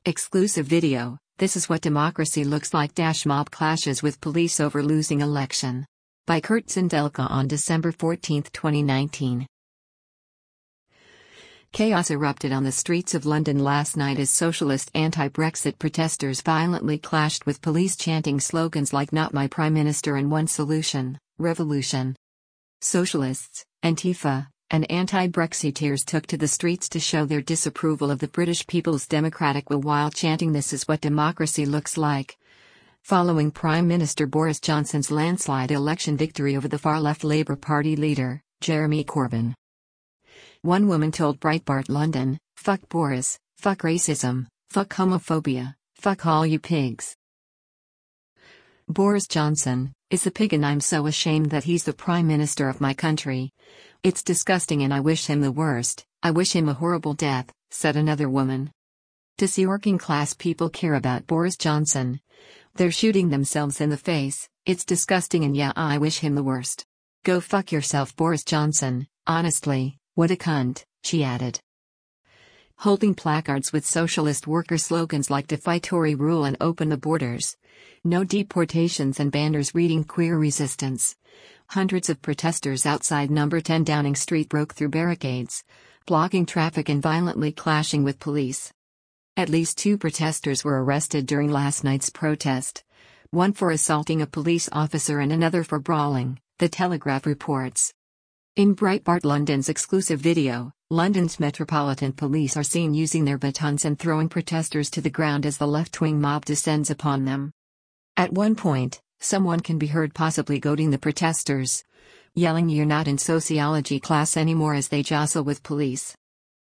Exclusive video, This is what democracy looks like. Mob clashes with police over losing election. By Kurt Zindelka on December 14, 2019. Chaos erupted on the streets of London last night as socialist anti-Brexit protesters violently clashed with police chanting slogans like "Not my Prime Minister" and "One Solution, Revolution." Socialists, Antifa, and anti-Brexiteers took to the streets to show their disapproval of the British People's Democratic will while chanting "This is what democracy looks like." Following Prime Minister Boris Johnson's landslide election victory over the far-left Labour Party leader, Jeremy Corbyn. One woman told Breitbart London, "Fuck Boris, fuck racism, fuck homophobia, fuck all you pigs. Boris Johnson is a pig and I'm so ashamed that he's the Prime Minister of my country. It's disgusting and I wish him the worst, I wish him a horrible death," said another woman. To see working class people care about Boris Johnson. They're shooting themselves in the face, it's disgusting and yeah, I wish him the worst. Go fuck yourself, Boris Johnson, honestly, what a cunt, she added. Holding placards with socialist worker slogans like "Defy Tory rule" and "Open the borders," "No deportations" and banners reading "Queer resistance." Hundreds of protesters outside number 10 Downing Street broke through barricades, blocking traffic and violently clashing with police. At least 2 protesters were arrested during last night's protest, one for assaulting a police officer and another for brawling, The Telegraph reports. In Breitbart London's exclusive video, London's Metropolitan Police are seen using their batons and throwing protesters to the ground as the left-wing mob descends upon them. At one point, someone can be heard possibly goading the protesters, yelling "You're not in sociology class anymore" as they jostle with police.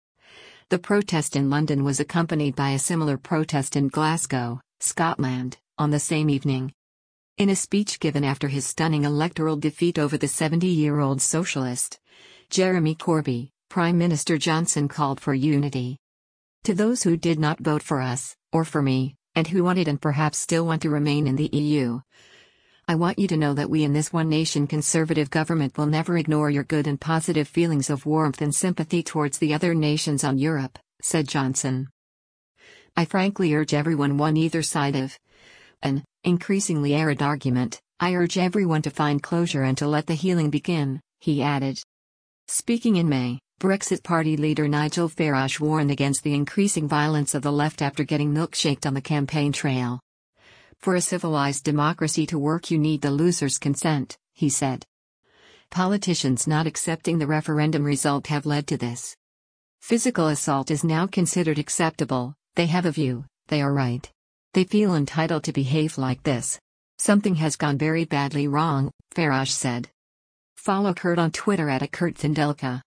The protest in London was accompanied by a similar protest in Glasgow, Scotland, on the same evening. In a speech given after his stunning electoral defeat over the 70-year-old socialist, Jeremy Corbyn, Prime Minister Johnson called for unity. "To those who did not vote for us, or for me, and who wanted and perhaps still want to remain in the EU, I want you to know that we in this one-nation conservative government will never ignore your good and positive feelings of warmth and sympathy towards the other nations on Europe," said Johnson. "I frankly urge everyone on either side of an increasingly arid argument, I urge everyone to find closure and to let the healing begin," he added. Speaking in May, Brexit Party leader Nigel Farage warned against the increasing violence of the left after getting milkshaked on the campaign trail. "For a civilized democracy to work, you need the loser's consent," he said. "Politicians not accepting the referendum result have led to this. Physical assault is now considered acceptable. They have a view, they are right. They feel entitled to behave like this. Something has gone very badly wrong," Farage said. Follow Kurt on Twitter @KurtZindelka.